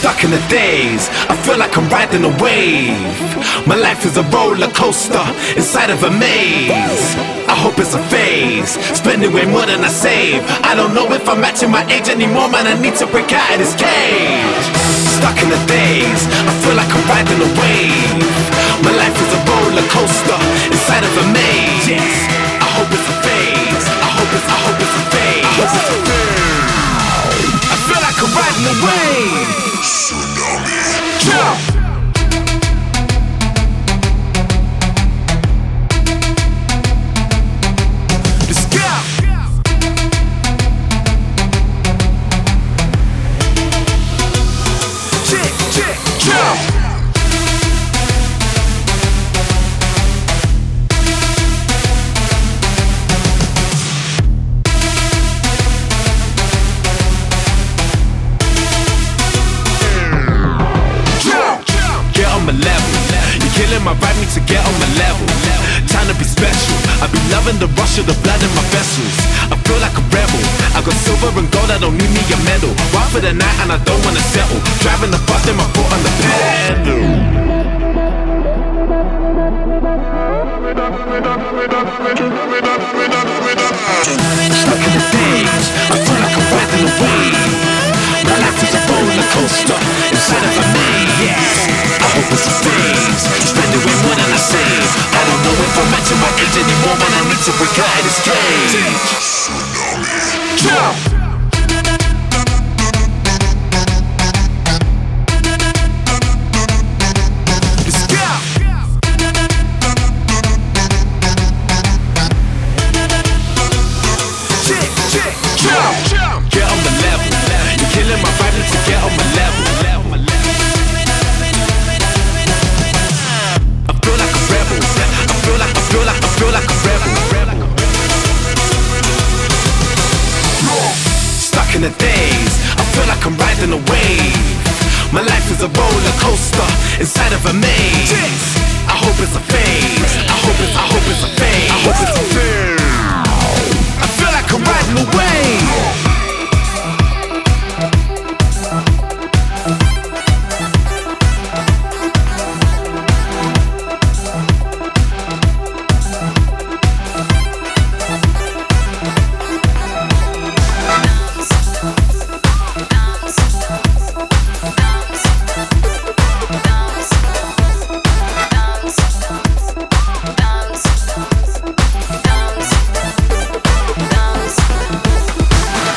Stuck in the days, I feel like I'm riding a wave. My life is a roller coaster inside of a maze. I hope it's a phase, spending way more than I save. I don't know if I'm matching my age anymore, man, I need to break out of this cage. Stuck in the days, I feel like I'm riding a wave. My life is a roller coaster inside of a maze. I hope it's a phase, I hope it's a phase. I feel like I'm riding a wave. Jump! My vibe me to get on my level. Time to be special. I be loving the rush of the blood in my vessels. I feel like a rebel. I got silver and gold, I don't need me a medal. Wild for the night and I don't wanna settle. Driving the bus, then my foot on the pedal. Stuck in the days, I feel like I'm riding a wave. My life is a roller coaster inside of a maze. I hope it's a phase, spending way more than I save. I don't know if I'm matching my age anymore, man, I need to break out of this cage. Jump! Get on the level. You're killing my vibe, need to get on my level. I feel like a rebel. I feel like a rebel. Stuck in the days, I feel like I'm riding a wave. My life is a roller coaster inside of a maze. I hope it's a phase. I hope it's a phase. I feel like I'm riding a wave.